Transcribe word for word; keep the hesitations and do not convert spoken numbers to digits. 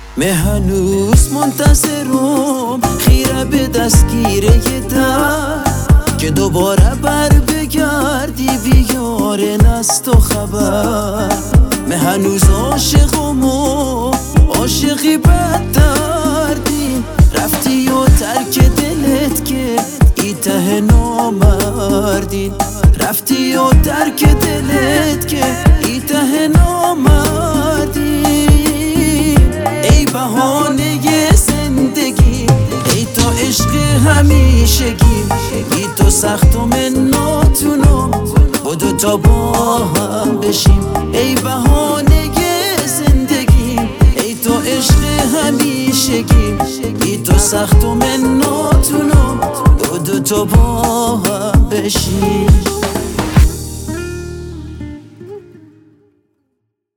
من هنوز منتظرم خیره به دستگیره در که دوباره بر بگردی بیارن از تو خبر. من هنوز عاشقم و عاشقی بد دردیم، رفتی و ترک دلت که ای ته نامردین، رفتی و ترک دلت که ای ته نامردین. ای بهانه زندگی، ای تو عشق همیشگی، ای تو سخت و من ناتونم بدو تا با هم بشیم. ای بهانه زندگی، ای تو عشق همیشگی، ای تو سخت و من ناتونم بدو تا با هم بشیم.